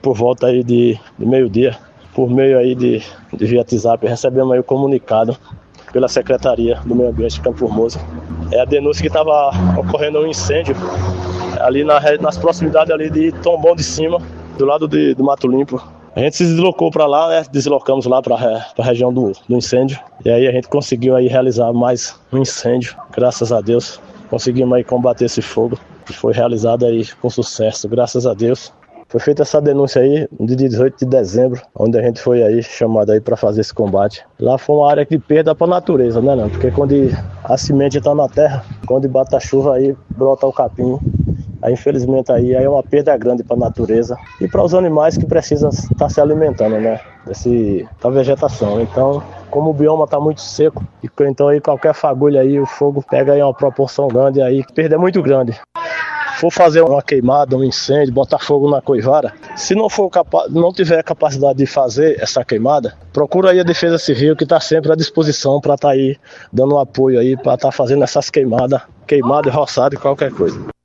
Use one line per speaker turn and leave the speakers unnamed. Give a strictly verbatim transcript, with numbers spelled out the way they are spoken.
por volta aí de, de meio-dia, por meio aí de, de via WhatsApp, recebemos aí o comunicado pela Secretaria do Meio Ambiente de Campo Formoso. É a denúncia que estava ocorrendo um incêndio ali na, nas proximidades ali de Tombão de Cima, do lado de, do Mato Limpo. A gente se deslocou para lá, né? Deslocamos lá para a região do, do incêndio. E aí a gente conseguiu aí realizar mais um incêndio, graças a Deus. Conseguimos aí combater esse fogo, que foi realizado aí com sucesso, graças a Deus. Foi feita essa denúncia aí no dia dezoito de dezembro, onde a gente foi aí chamado aí para fazer esse combate. Lá foi uma área de perda para a natureza, né, não? Porque quando a semente está na terra, quando bate a chuva aí brota o capim. Aí, infelizmente aí, aí é uma perda grande para a natureza e para os animais que precisam estar se alimentando, né, desse, da vegetação. Então, como o bioma está muito seco, então aí qualquer fagulha aí o fogo pega aí uma proporção grande aí, perda é muito grande. For fazer uma queimada, um incêndio, botar fogo na coivara, se não for capa- não tiver capacidade de fazer essa queimada, procura aí a Defesa Civil, que está sempre à disposição para estar tá aí dando um apoio aí, para estar tá fazendo essas queimadas, queimada, roçada e qualquer coisa.